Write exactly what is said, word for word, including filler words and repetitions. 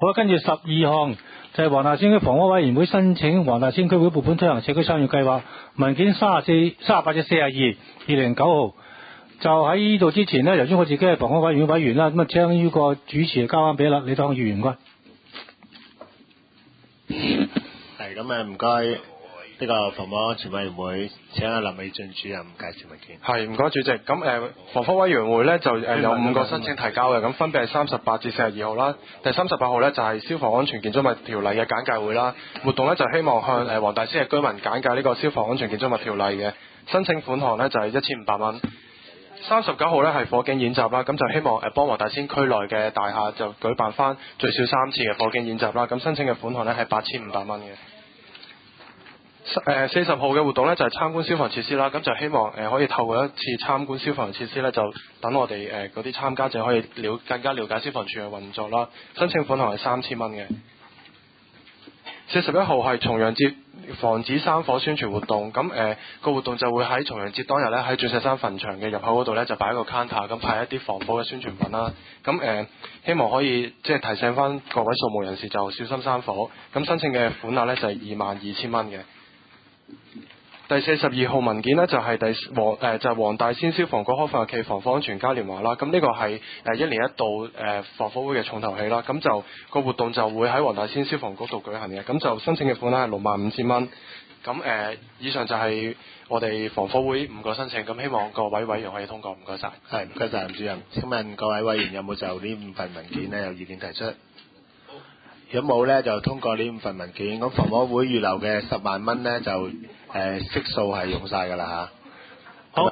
好，跟住十二項就係黃大仙區房屋委員會申請黃大仙區會撥款推行社區參與計劃文件三十四、三十八至四十二，二零九號。就喺呢度之前呢，由於我自己係房屋委員會委員啦，咁啊將呢個主持交翻俾啦，李當議員唔該。 係咁啊，唔該。呢個房屋安全委員會請阿林美俊主任介紹文件。 係，唔該主席。咁誒房科委員會咧就誒有五個申請提交嘅，咁分別係三十八至四十二號啦。第三十八號咧就係消防安全建築物條例嘅簡介會啦。活動咧就希望向誒黃大仙嘅居民簡介呢個消防安全建築物條例嘅。申請款項咧就係一千五百蚊。三十九號咧係火警演習啦，咁就希望誒幫黃大仙區內嘅大廈就舉辦翻最少三次嘅火警演習啦。咁申請嘅款項咧係八千五百蚊嘅。誒四十號嘅活動咧就係參觀消防設施啦，咁就希望誒可以透過一次參觀消防設施咧，就等我哋誒嗰啲參加者可以了更加了解消防處嘅運作啦。申請款項係三千蚊嘅。四十一號係重陽節防止山火宣傳活動，咁誒個活動就會喺重陽節當日咧喺鑽石山墳場嘅入口嗰度咧就擺一個 counter，咁派一啲防火嘅宣傳品啦。咁誒、呃、希望可以即係提醒翻各位掃墓人士就小心山火。咁申請嘅款額咧就係二萬二千蚊嘅。第四十二號文件呢，就係、是、第黃誒、呃、就係、是、黃大仙消防局開放日暨防火安全嘉年華啦。咁呢個係誒一年一度誒、呃、防火會嘅重頭戲啦。咁就個活動就會喺黃大仙消防局度舉行嘅。咁就申請嘅款呢係六萬五千蚊。咁誒、呃、以上就係我哋防火會五個申請。咁希望各位委員可以通過。唔該晒。 係，唔該晒林主任。請問各位委員有冇就呢五份文件呢有意見提出？如果冇呢，就通過呢五份文件。咁房委會預留嘅十萬蚊呢，就誒悉數係用晒㗎啦嚇。